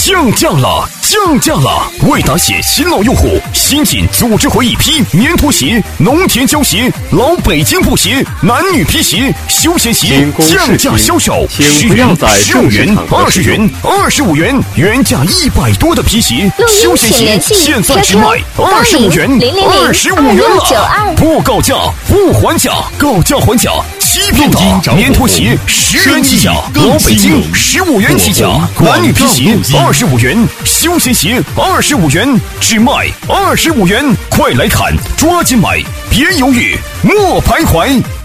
降价了！降价了！为答谢新老用户，新锦组织回一批棉拖鞋、农田胶鞋、老北京布鞋、男女皮鞋、休闲鞋降价销售，10元、15元、20元、25元，原价100多的皮鞋、休闲鞋现在只卖25元、25元了！不告价不还价，告价还价！欺骗打！棉拖鞋10元起价，老北京15元起价，男女皮鞋25元，休闲鞋25元，只卖25元，快来看，抓紧买，别犹豫，莫徘徊。